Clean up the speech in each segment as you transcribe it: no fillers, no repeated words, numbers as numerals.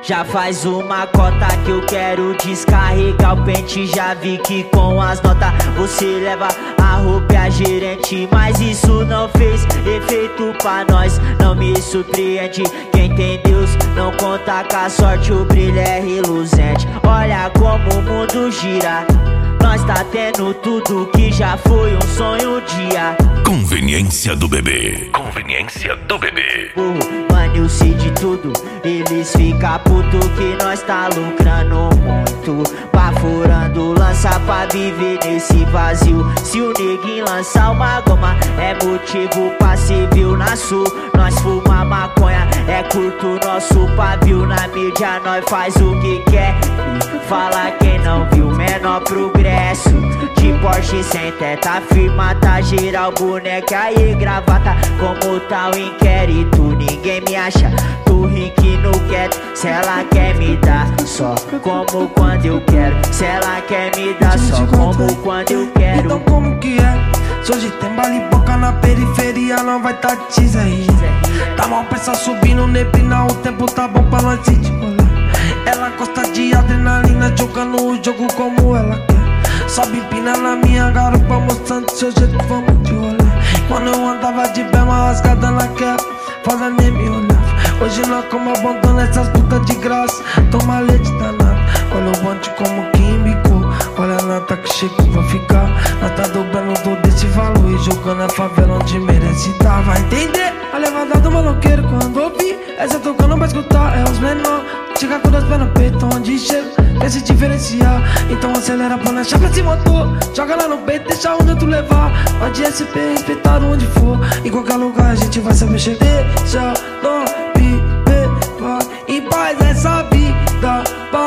Já faz uma cota que eu quero descarregar o pente. Já vi que com as notas você leva a roupa e a gerente, mas isso não fez efeito pra nós. Não me surpreende, quem tem Deus não conta com a sorte, o brilho é reluzente. Olha como o mundo gira, nós tá tendo tudo que já foi um sonho um dia. Conveniência do bebê. Conveniência do bebê. Mano, eu sei de tudo, eles ficam puto que nós tá lucrando muito, baforando lança pra viver nesse vazio. Se o neguinho lançar uma goma é motivo pra civil. Na sul, nós fuma maconha, é curto nosso pavio. Na mídia nós faz o que quer e fala quem não viu menor progresso. De Porsche sem teta, firma, tá geral, boneca e gravata. Como tá o inquérito, ninguém me acha. Tô rique no quieto, se ela quer me dar só como quando eu quero. Se ela quer me dar só como quando eu quero. Então como que é? Se hoje tem bala e boca na periferia, não vai tá teaser. Tá mal pensar subindo neblina, o tempo tá bom pra nós ir de rolê. Ela gosta de adrenalina, jogando o jogo como ela quer. Sobe empina na minha garupa, mostrando seu jeito, vamos de rolê. Quando eu andava de bema rasgada na queda, foda nem me olhava. Hoje nós como abandona essas putas de graça, toma leite danado. Olha o bonde como que embicou, olha a nata que chegou pra ficar. Nós tá dobrando todo esse valor e jogando a favela onde merece tá. Vai entender a levada do maloqueiro quando ouvir essa tocando pra escutar, é os menor. Chega com 2 pés no peito, onde chega, quer se diferenciar. Então acelera pra nós, chapa esse motor, joga lá no peito, deixa onde tu levar. Onde SP, respeitar onde for, em qualquer lugar a gente vai saber chegar. Deixa nós viver, vai em paz essa vida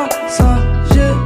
passageira.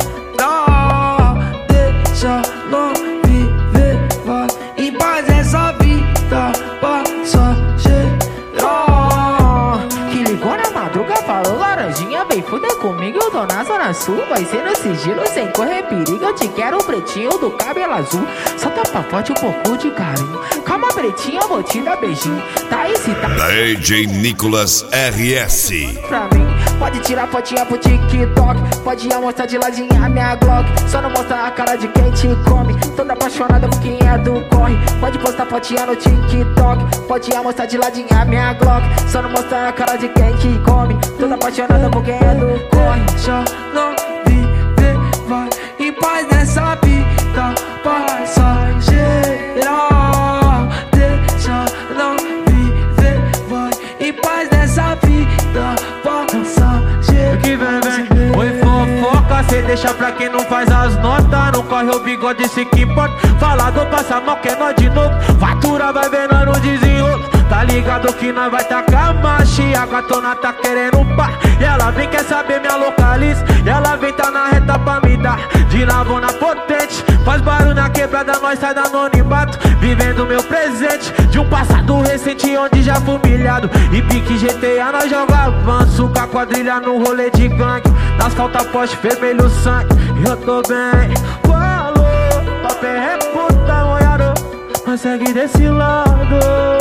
Deixa nós viver, vai em paz essa vida passageira. Que ligou na madruga, falou laranjinha, vem fuder comigo, eu tô na zona sul. Vai ser no sigilo, sem correr perigo, eu te quero pretinho do cabelo azul. Solta pra forte um pouco de carinho, calma pretinha, eu vou te dar beijinho. Tá excitado DJ Nicolas RS. pra mim, pode tirar fotinha pro TikTok, pode mostrar de ladinha minha Glock. Só não mostrar a cara de quem te come, toda apaixonada por quem é do corre. Pode postar fotinha no TikTok, pode mostrar de ladinha minha Glock. Só não mostrar a cara de quem te come, toda apaixonada por quem é do corre. Deixa nós viver, vai em paz nessa vida passageira. Deixa nós viver, vai em paz nessa vida passageira. Que vem, oi fofoca, cê deixa pra quem não faz as notas. Não corre o bigode, se que importa. Falado passa mal, que é nós de novo. Fatura vai ver nós no desenrolo. Tá ligado que nós vai tacar a marcha. E a gatona tá querendo pá. E ela vem, quer saber minha localiza. E ela vem, tá na reta pra me dar de lavona potente. Faz barulho na quebrada, nós sai da anonimato. Vivendo meu presente de um passado recente, onde já fui humilhado. E pique GTA, nós joga avanço com a quadrilha no rolê de gangue. Nas calças poste, vermelho sangue. E eu tô bem. Falou, papel é puta, olhado. Mas segue desse lado.